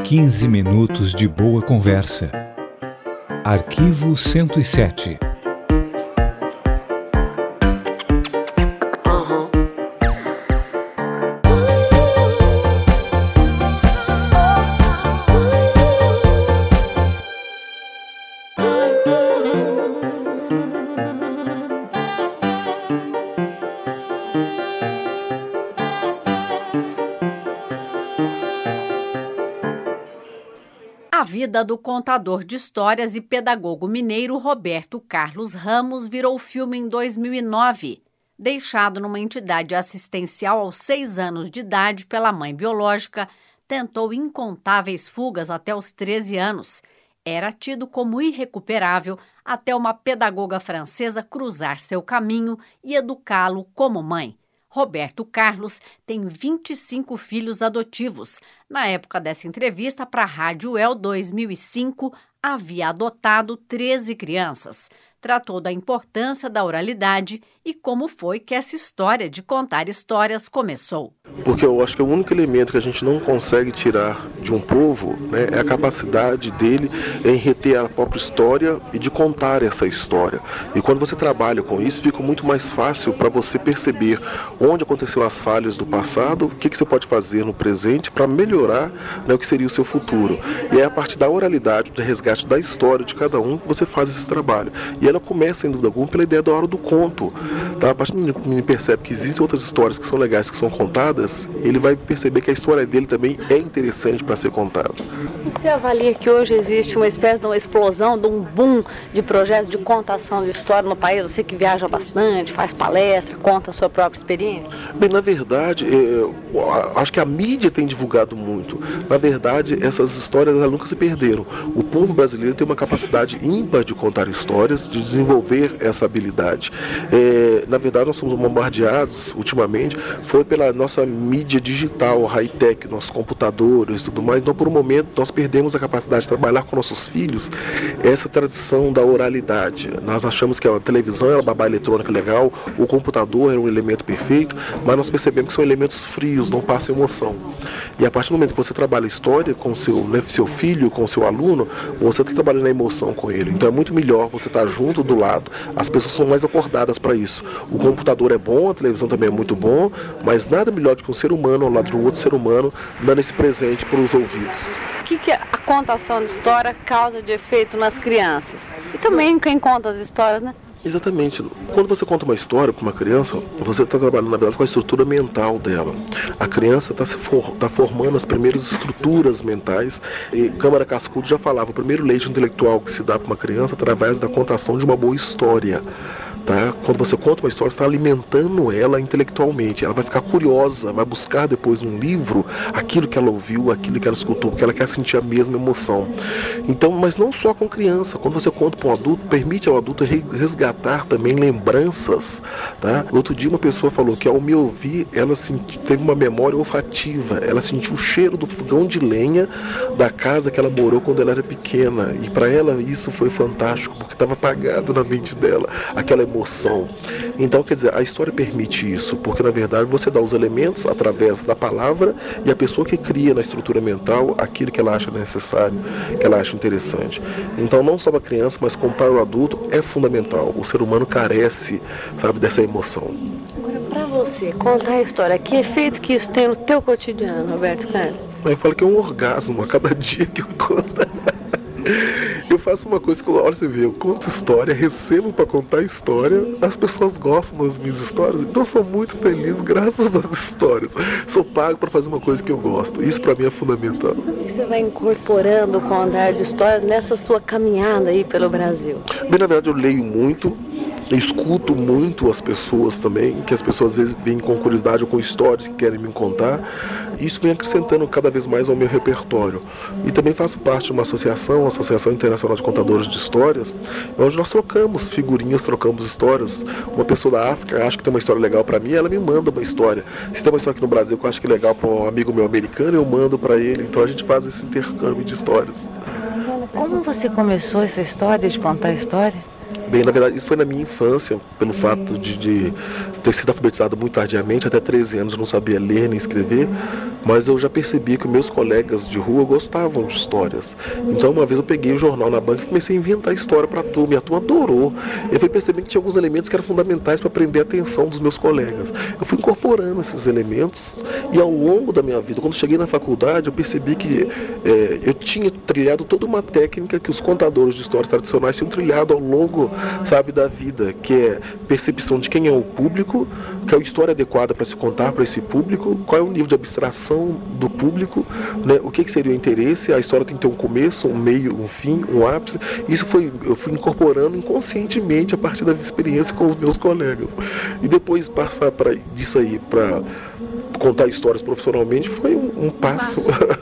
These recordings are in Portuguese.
15 minutos de boa conversa. Arquivo 107. A vida do contador de histórias e pedagogo mineiro Roberto Carlos Ramos virou filme em 2009. Deixado numa entidade assistencial aos 6 anos de idade pela mãe biológica, tentou incontáveis fugas até os 13 anos. Era tido como irrecuperável até uma pedagoga francesa cruzar seu caminho e educá-lo como mãe. Roberto Carlos tem 25 filhos adotivos. Na época dessa entrevista para a Rádio El 2005, havia adotado 13 crianças. Tratou da importância da oralidade e como foi que essa história de contar histórias começou. Porque eu acho que o único elemento que a gente não consegue tirar de um povo, né, é a capacidade dele em reter a própria história e de contar essa história. E quando você trabalha com isso, fica muito mais fácil para você perceber onde aconteceram as falhas do passado, o que você pode fazer no presente para melhorar, né, o que seria o seu futuro. E é a partir da oralidade, do resgate da história de cada um que você faz esse trabalho. E ela começa, sem dúvida alguma, pela ideia da hora do conto. Tá? A partir do momento que ele percebe que existem outras histórias que são legais, que são contadas, ele vai perceber que a história dele também é interessante para ser contada. Você avalia que hoje existe uma espécie de uma explosão, de um boom de projetos de contação de história no país? Você que viaja bastante, faz palestra, conta a sua própria experiência? Bem, na verdade, acho que a mídia tem divulgado muito. Na verdade, essas histórias elas nunca se perderam. O povo brasileiro tem uma capacidade ímpar de contar histórias, de desenvolver essa habilidade. Na verdade, nós somos bombardeados, ultimamente, foi pela nossa mídia digital, high-tech, nossos computadores e tudo mais. Então, por um momento, nós perdemos a capacidade de trabalhar com nossos filhos essa tradição da oralidade. Nós achamos que a televisão era uma babá eletrônica legal, o computador era um elemento perfeito, mas nós percebemos que são elementos frios, não passam emoção. E a partir do momento que você trabalha a história com seu filho, com seu aluno, você está trabalhando a emoção com ele. Então é muito melhor você estar junto do lado. As pessoas são mais acordadas para isso. O computador é bom, a televisão também é muito bom, mas nada melhor do que um ser humano ao lado de um outro ser humano dando esse presente para os ouvidos. O que a contação de história causa de efeito nas crianças? E também quem conta as histórias, né? Exatamente. Quando você conta uma história para uma criança, você está trabalhando, na verdade, com a estrutura mental dela. A criança está formando as primeiras estruturas mentais. E Câmara Cascudo já falava, o primeiro leite intelectual que se dá para uma criança é através da contação de uma boa história. Tá? Quando você conta uma história, você está alimentando ela intelectualmente. Ela vai ficar curiosa, vai buscar depois num livro aquilo que ela ouviu, aquilo que ela escutou, porque ela quer sentir a mesma emoção. Então, mas não só com criança. Quando você conta para um adulto, permite ao adulto resgatar também lembranças. Tá? Outro dia uma pessoa falou que ao me ouvir, ela teve uma memória olfativa. Ela sentiu o cheiro do fogão de lenha da casa que ela morou quando ela era pequena. E para ela isso foi fantástico, porque estava apagado na mente dela aquela emoção. Então, quer dizer, a história permite isso, porque na verdade você dá os elementos através da palavra e a pessoa que cria na estrutura mental aquilo que ela acha necessário, que ela acha interessante. Então, não só para a criança, mas como para o adulto é fundamental. O ser humano carece, sabe, dessa emoção. Agora, para você, contar a história, que efeito que isso tem no teu cotidiano, Roberto Carlos? Eu falo que é um orgasmo a cada dia que eu conto. Eu faço uma coisa que, olha, você vê, eu conto história, recebo para contar história, as pessoas gostam das minhas histórias, então eu sou muito feliz graças às histórias. Sou pago para fazer uma coisa que eu gosto, isso para mim é fundamental. Como você vai incorporando o contar de histórias nessa sua caminhada aí pelo Brasil? Bem, na verdade eu leio muito, escuto muito as pessoas também, que as pessoas às vezes vêm com curiosidade ou com histórias que querem me contar. Isso vem acrescentando cada vez mais ao meu repertório. E também faço parte de uma associação, a Associação Internacional de Contadores de Histórias, onde nós trocamos figurinhas, trocamos histórias. Uma pessoa da África acha que tem uma história legal para mim, ela me manda uma história. Se tem uma história aqui no Brasil que eu acho que é legal para um amigo meu americano, eu mando para ele. Então a gente faz esse intercâmbio de histórias. Como você começou essa história de contar história? Bem, na verdade, isso foi na minha infância, pelo fato de ter sido alfabetizado muito tardiamente, até 13 anos eu não sabia ler nem escrever, mas eu já percebi que meus colegas de rua gostavam de histórias. Então, uma vez eu peguei o jornal na banca e comecei a inventar história para a turma, e a turma adorou. Eu fui percebendo que tinha alguns elementos que eram fundamentais para prender a atenção dos meus colegas. Eu fui incorporando esses elementos, e ao longo da minha vida, quando cheguei na faculdade, eu percebi que eu tinha trilhado toda uma técnica que os contadores de histórias tradicionais tinham trilhado ao longo, sabe, da vida, que é percepção de quem é o público, que é a história adequada para se contar para esse público, qual é o nível de abstração do público, né? O que seria o interesse, a história tem que ter um começo, um meio, um fim, um ápice. Isso eu fui incorporando inconscientemente a partir da experiência com os meus colegas. E depois passar disso aí para contar histórias profissionalmente foi um passo.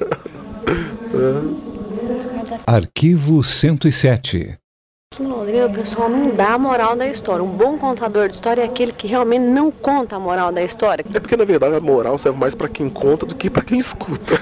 Arquivo 107. Em Londrina, o pessoal não dá a moral da história. Um bom contador de história é aquele que realmente não conta a moral da história. É porque, na verdade, a moral serve mais para quem conta do que para quem escuta.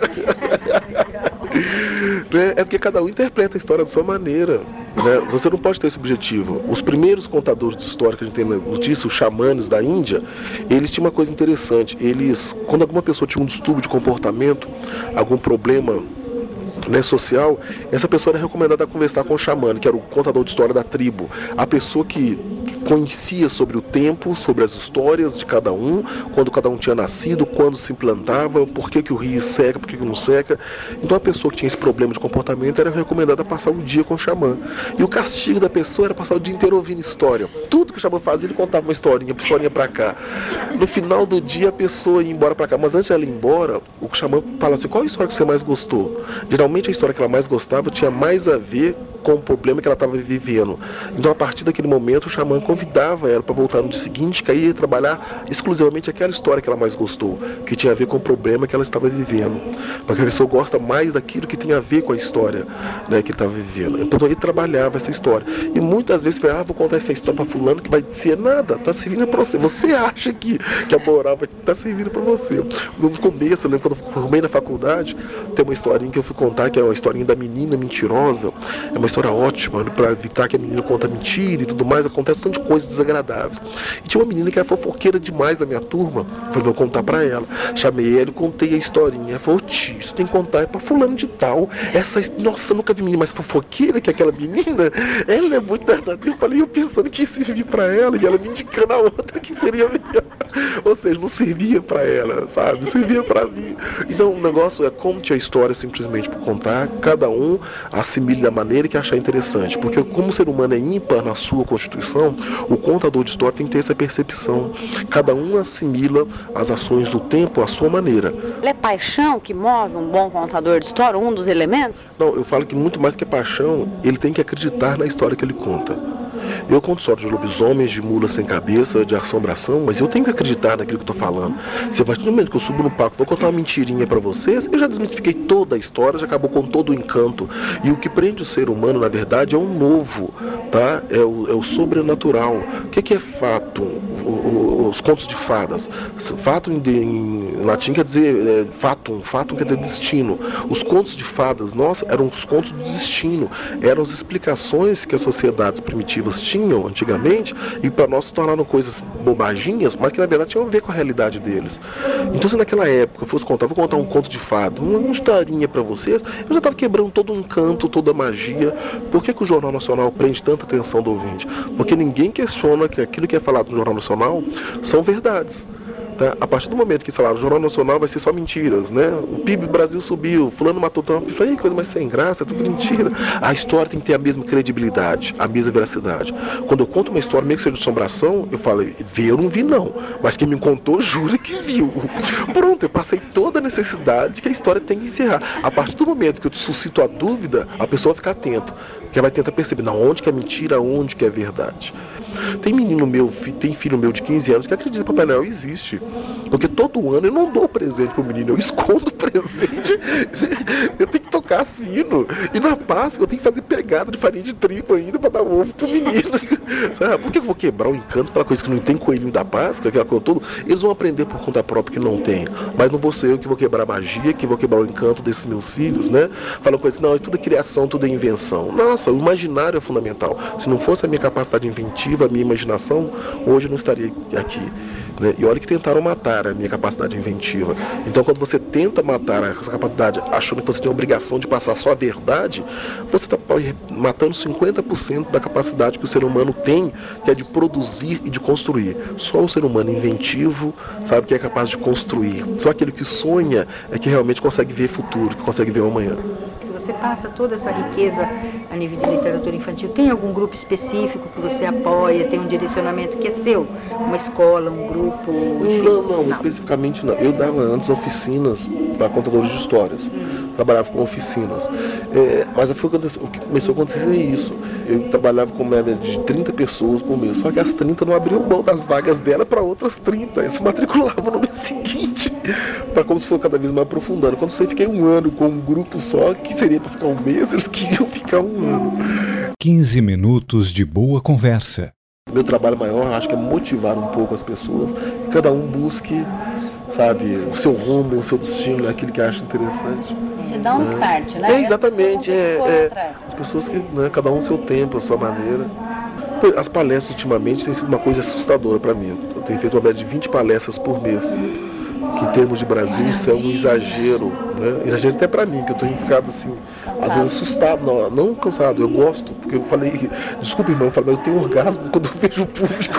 É porque cada um interpreta a história da sua maneira, né? Você não pode ter esse objetivo. Os primeiros contadores de história que a gente tem na notícia, os xamanes da Índia, eles tinham uma coisa interessante. Quando alguma pessoa tinha um distúrbio de comportamento, algum problema, né, social, essa pessoa era recomendada a conversar com o xamã, que era o contador de história da tribo, a pessoa que conhecia sobre o tempo, sobre as histórias de cada um, quando cada um tinha nascido, quando se implantava, por que o rio seca, por que não seca. Então a pessoa que tinha esse problema de comportamento era recomendada a passar o dia com o xamã. E o castigo da pessoa era passar o dia inteiro ouvindo história. Tudo que o xamã fazia, ele contava uma historinha pra cá. No final do dia a pessoa ia embora pra cá, mas antes dela ir embora, o xamã falava assim: qual a história que você mais gostou? Geralmente a história que ela mais gostava tinha mais a ver com o problema que ela estava vivendo. Então, a partir daquele momento, o xamã convidava ela para voltar no dia seguinte, que aí ia trabalhar exclusivamente aquela história que ela mais gostou, que tinha a ver com o problema que ela estava vivendo. Porque a pessoa gosta mais daquilo que tem a ver com a história, né, que ele estava vivendo. Então, ele trabalhava essa história. E muitas vezes, vou contar essa história para fulano que vai dizer nada, está servindo para você. Você acha que a moral vai estar servindo para você. No começo, eu lembro quando eu formei na faculdade, tem uma historinha que eu fui contar, que é uma historinha da menina mentirosa. É uma história ótima, para evitar que a menina conta mentira e tudo mais. Acontece um tanto de coisas desagradáveis. E tinha uma menina que era fofoqueira demais da minha turma. Falei, vou contar para ela. Chamei ela e contei a historinha. Ela falou: tio, isso tem que contar é para fulano de tal. Nossa, eu nunca vi menina mais fofoqueira que aquela menina. Ela é muito danada. Eu falei, eu pensando que ia servir para ela, e ela me indicando a outra que seria melhor. Ou seja, não servia para ela, sabe? Servia para mim. Então o negócio é conte a história simplesmente por contar. Cada um assimile da maneira que achar interessante. Porque como o ser humano é ímpar na sua constituição, o contador de história tem que ter essa percepção. Cada um assimila as ações do tempo à sua maneira. É paixão que move um bom contador de história, um dos elementos? Não, eu falo que muito mais que paixão, ele tem que acreditar na história que ele conta. Eu conto história de lobisomens, de mulas sem cabeça, de assombração, mas eu tenho que acreditar naquilo que eu estou falando. Se a partir do momento que eu subo no palco, vou contar uma mentirinha para vocês, eu já desmitifiquei toda a história, já acabou com todo o encanto. E o que prende o ser humano, na verdade, é um novo, tá? É o sobrenatural. O que é fato? Os contos de fadas. Fato em latim quer dizer fatum quer dizer destino. Os contos de fadas, nossa, eram os contos do destino. Eram as explicações que as sociedades primitivas tinham antigamente e para nós se tornaram coisas bobaginhas, mas que na verdade tinham a ver com a realidade deles. Então, se naquela época eu fosse contar, vou contar um conto de fada, uma historinha para vocês, eu já estava quebrando todo o encanto, toda a magia. Por que o Jornal Nacional prende tanta atenção do ouvinte? Porque ninguém questiona que aquilo que é falado no Jornal Nacional são verdades. Tá? A partir do momento que, sei lá, o Jornal Nacional vai ser só mentiras, né? O PIB do Brasil subiu, fulano matou tanto, isso aí, coisa mais sem graça, é tudo mentira. A história tem que ter a mesma credibilidade, a mesma veracidade. Quando eu conto uma história, mesmo que seja de assombração, eu falo, vi, eu não vi não, mas quem me contou jura que viu. Pronto, eu passei toda a necessidade que a história tem que encerrar. A partir do momento que eu suscito a dúvida, a pessoa vai ficar atenta, que vai tentar perceber, não, onde que é mentira, onde que é verdade. Tem menino meu, tem filho meu de 15 anos que acredita que Papai Noel existe. Porque todo ano eu não dou presente pro menino, eu escondo o presente. Eu tenho que cassino. E na Páscoa eu tenho que fazer pegada de farinha de trigo ainda pra dar ovo pro menino. Sabe? Por que eu vou quebrar o encanto pela coisa que não tem coelhinho da Páscoa, aquela coisa toda? Eles vão aprender por conta própria que não tem. Mas não vou ser eu que vou quebrar a magia, que vou quebrar o encanto desses meus filhos, né? Falam coisa assim, não, tudo é criação, tudo é invenção. Nossa, o imaginário é fundamental. Se não fosse a minha capacidade inventiva, a minha imaginação, hoje eu não estaria aqui. Né? E olha que tentaram matar a minha capacidade inventiva. Então quando você tenta matar essa capacidade achando que você tem a obrigação de passar só a verdade, você está matando 50% da capacidade que o ser humano tem, que é de produzir e de construir. Só o ser humano inventivo sabe que é capaz de construir. Só aquele que sonha é que realmente consegue ver futuro, que consegue ver o amanhã. Você passa toda essa riqueza a nível de literatura infantil. Tem algum grupo específico que você apoia? Tem um direcionamento que é seu? Uma escola, um grupo? Enfim? Não, especificamente não. Eu dava antes oficinas para contadores de histórias. Trabalhava com oficinas. Mas foi o que começou a acontecer isso. Eu trabalhava com média de 30 pessoas por mês. Só que as 30 não abriam mão das vagas dela para outras 30. Eles se matriculavam no mês seguinte. Para como se fosse cada vez mais aprofundando. Quando eu fiquei um ano com um grupo só, que seria para ficar um mês, eles queriam ficar um ano. 15 minutos de boa conversa. Meu trabalho maior, acho que é motivar um pouco as pessoas. Que cada um busque, sabe, o seu rumo, o seu destino, aquilo que acha interessante. Te dá um start, né? Exatamente. As pessoas que, né, cada um o seu tempo, a sua maneira. As palestras ultimamente têm sido uma coisa assustadora para mim. Eu tenho feito uma média de 20 palestras por mês. Que em termos de Brasil isso é um exagero, né? Exagero até pra mim, que eu tô ficado assim, às vezes assustado, não cansado, eu gosto, porque eu falei, desculpa irmão, mas eu tenho orgasmo quando eu vejo o público,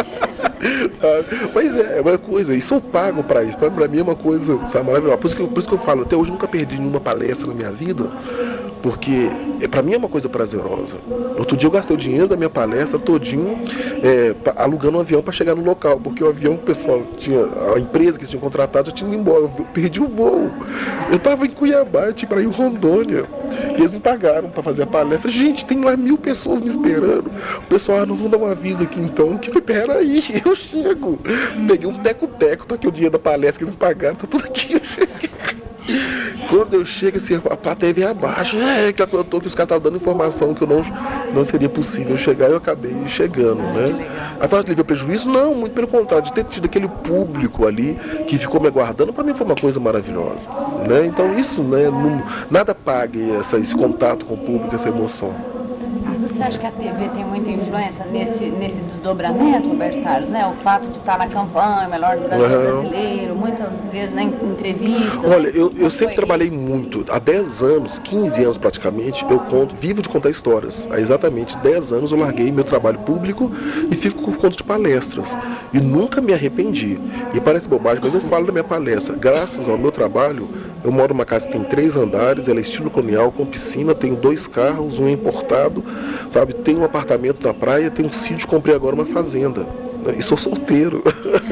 sabe? Mas é uma coisa, e sou pago pra isso, pra mim é uma coisa, sabe, maravilhosa. Por isso que eu falo, até hoje nunca perdi nenhuma palestra na minha vida, porque pra mim é uma coisa prazerosa. Outro dia eu gastei o dinheiro da minha palestra todinho alugando um avião pra chegar no local, porque o avião que o pessoal tinha, a empresa que tinha contratado já tinha ido embora, eu perdi o voo. Eu tava em Cuiabá, eu tinha pra ir em Rondônia, e eles me pagaram pra fazer a palestra. Gente, tem lá 1000 pessoas me esperando. O pessoal, nós vamos dar um aviso aqui então, que peraí, eu chego. Peguei um teco-teco, tá aqui o dinheiro da palestra que eles me pagaram, tá tudo aqui, eu cheguei. Quando eu chego, assim, a plateia vem abaixo, que os caras estavam dando informação que não seria possível chegar, e eu acabei chegando, né? A parte levou prejuízo? Não, muito pelo contrário, de ter tido aquele público ali que ficou me aguardando, para mim foi uma coisa maravilhosa, né? Então isso, né, nada pague esse contato com o público, essa emoção. Você acha que a TV tem muita influência nesse desdobramento, Roberto Carlos, né? O fato de estar na campanha, melhor do Brasil brasileiro, muitas vezes na entrevista. Olha, eu sempre trabalhei muito. Há 10 anos, 15 anos praticamente, eu vivo de contar histórias. Há exatamente 10 anos eu larguei meu trabalho público e fico por conta de palestras. E nunca me arrependi. E parece bobagem, mas eu falo da minha palestra. Graças ao meu trabalho, eu moro numa casa que tem 3 andares, ela é estilo colonial, com piscina, tenho 2 carros, um é importado, sabe? Tenho um apartamento na praia, tenho um sítio, comprei agora uma fazenda. E sou solteiro.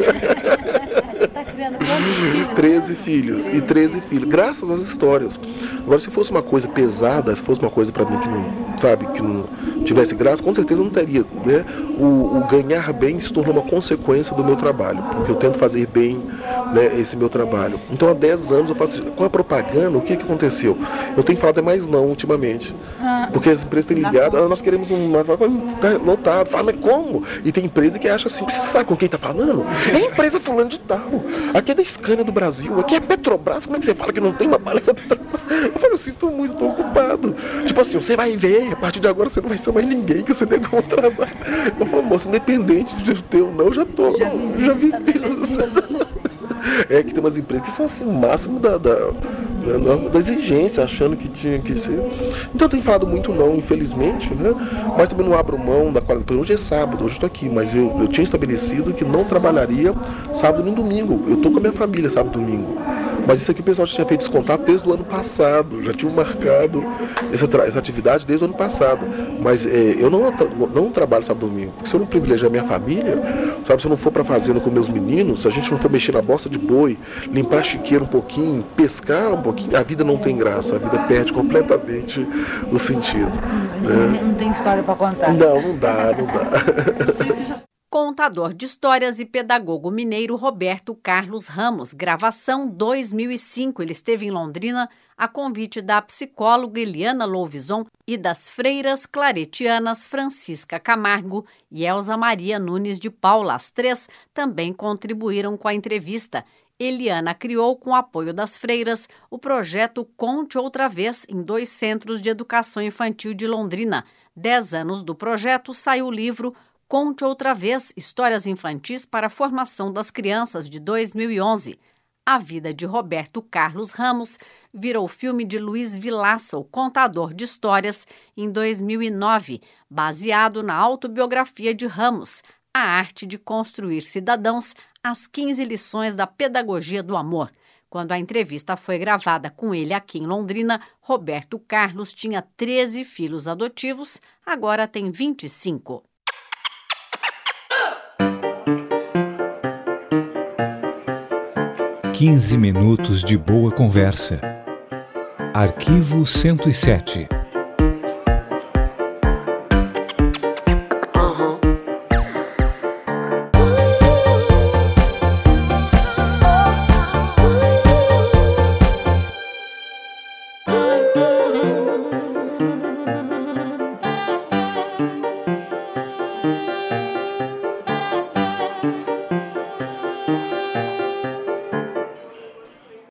Você está criando quantos filhos? 13 filhos. E 13 filhos. Graças às histórias. Agora, se fosse uma coisa pesada, se fosse uma coisa para mim que não, sabe, que não tivesse graça, com certeza não teria, né? O ganhar bem se tornou uma consequência do meu trabalho, porque eu tento fazer bem, né, esse meu trabalho. Então, há 10 anos eu faço. Com a propaganda, o que aconteceu? Eu tenho falado mais não ultimamente. Porque as empresas têm ligado, nós queremos lotado. Fala, mas como? E tem empresa que acha assim, você sabe com quem tá falando? É a empresa fulano de tal. Aqui é da Scania do Brasil, aqui é Petrobras, como é que você fala que não tem uma palestra da Petrobras? Eu falo, eu sinto muito, tô ocupado. Tipo assim, você vai ver, a partir de agora você não vai ser mais ninguém, que você negou o trabalho. Eu falo, moça, independente de eu ter ou não, eu já tô, já vi isso. É que tem umas empresas que são assim, o máximo da exigência, achando que tinha que ser. Então eu tenho falado muito não, infelizmente, né? Mas também não abro mão da qualidade. Hoje é sábado, hoje eu estou aqui, mas eu tinha estabelecido que não trabalharia sábado nem domingo. Eu estou com a minha família sábado e domingo. Mas isso aqui o pessoal já tinha feito esse contato desde o ano passado, já tinha marcado essa atividade desde o ano passado. Mas eu não trabalho sábado e domingo, porque se eu não privilegiar a minha família, sabe, se eu não for para fazenda com meus meninos, se a gente não for mexer na bosta de boi, limpar a chiqueira um pouquinho, pescar um pouquinho, a vida não tem graça, a vida perde completamente o sentido. Não tem história para contar. Não dá. Contador de histórias e pedagogo mineiro Roberto Carlos Ramos, gravação 2005. Ele esteve em Londrina a convite da psicóloga Eliana Louvisan e das freiras claretianas Francisca Camargo e Elza Maria Nunes de Paula. As três também contribuíram com a entrevista. Eliana criou, com o apoio das freiras, o projeto Conte Outra Vez em 2 centros de educação infantil de Londrina. 10 anos do projeto, saiu o livro Conte Outra Vez, Histórias Infantis para a Formação das Crianças, de 2011. A vida de Roberto Carlos Ramos virou filme de Luiz Vilaça, o contador de histórias, em 2009, baseado na autobiografia de Ramos, A Arte de Construir Cidadãos, as 15 lições da pedagogia do amor. Quando a entrevista foi gravada com ele aqui em Londrina, Roberto Carlos tinha 13 filhos adotivos, agora tem 25. Quinze minutos de boa conversa. Arquivo 107.